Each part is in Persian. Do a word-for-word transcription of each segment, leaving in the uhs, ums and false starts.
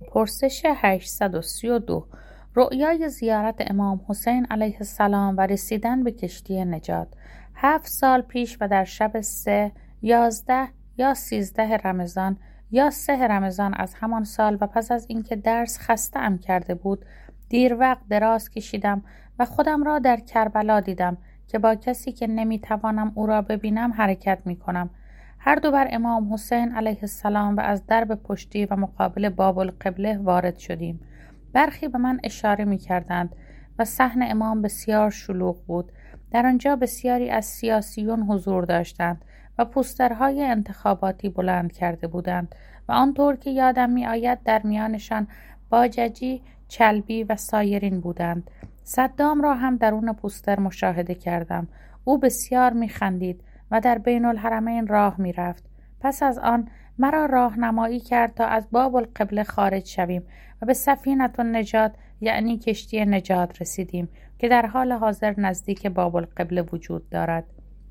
پرسش هشتصد و سی و دو. رؤیای زیارت امام حسین علیه السلام و رسیدن به کشتی نجات. هفت سال پیش و در شب سه، یازده یا سیزده رمضان یا سه رمضان از همان سال و پس از اینکه درس خسته ام کرده بود، دیر وقت دراز کشیدم و خودم را در کربلا دیدم که با کسی که نمیتوانم او را ببینم حرکت می کنم. هر دو بر امام حسین علیه السلام و از درب پشتی و مقابل باب القبله وارد شدیم. برخی به من اشاره می کردند و صحن امام بسیار شلوغ بود. در آنجا بسیاری از سیاسیون حضور داشتند و پوسترهای انتخاباتی بلند کرده بودند و آنطور که یادم می آید در میانشان باججی، چلبی و سایرین بودند. صدام را هم درون پوستر مشاهده کردم. او بسیار می خندید و در بین الحرمین راه می رفت. پس از آن مرا راهنمایی کرد تا از باب القبله خارج شویم و به سفینه النجات یعنی کشتی نجات رسیدیم که در حال حاضر نزدیک باب القبله وجود دارد.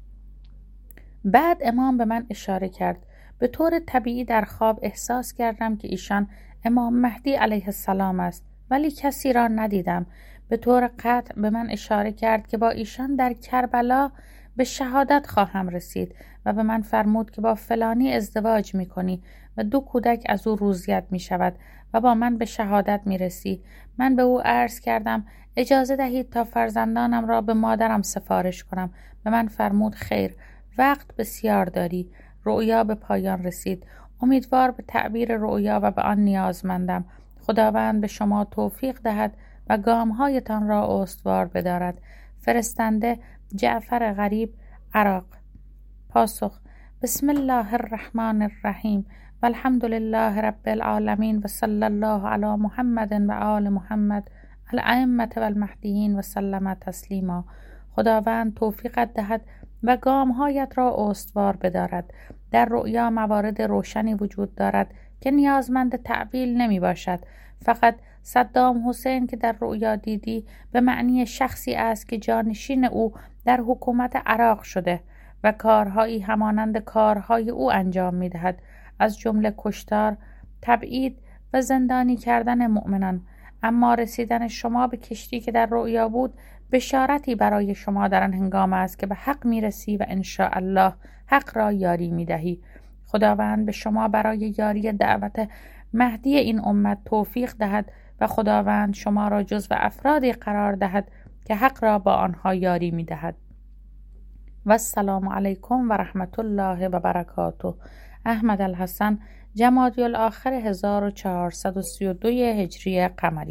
بعد امام به من اشاره کرد. به طور طبیعی در خواب احساس کردم که ایشان امام مهدی علیه السلام است، ولی کسی را ندیدم. به طور قطع به من اشاره کرد که با ایشان در کربلا به شهادت خواهم رسید و به من فرمود که با فلانی ازدواج می کنی و دو کودک از او روزیت می شود و با من به شهادت می رسی. من به او عرض کردم اجازه دهید تا فرزندانم را به مادرم سفارش کنم. به من فرمود خیر، وقت بسیار داری. رؤیا به پایان رسید. امیدوار به تعبیر رؤیا و به آن نیازمندم. خداوند به شما توفیق دهد و گامهایتان را استوار بدارد. فرستنده جعفر غریب، عراق. پاسخ: بسم الله الرحمن الرحیم و الحمد لله رب العالمین و صلی الله علی محمد و آل محمد الائمة و المهدیین و سلم تسلیما. خداوند توفیقت دهد و گامهایت را استوار بدارد. در رؤیا موارد روشنی وجود دارد که نیازمند تعویل نمی باشد. فقط صدام حسین که در رؤیا دیدی به معنی شخصی است که جانشین او در حکومت عراق شده و کارهایی همانند کارهای او انجام می دهد، از جمله کشتار، تبعید و زندانی کردن مؤمنان. اما رسیدن شما به کشتی که در رؤیا بود بشارتی برای شما در آن هنگام است که به حق می رسی و انشاء الله حق را یاری می دهی. خداوند به شما برای یاری دعوت مهدی این امت توفیق دهد و خداوند شما را جزو افرادی قرار دهد که حق را با آنها یاری می دهد. و السلام علیکم و رحمت الله و برکاته. احمد الحسن، جمادی الاخر هزار و چهارصد و سی و دو هجری قمری.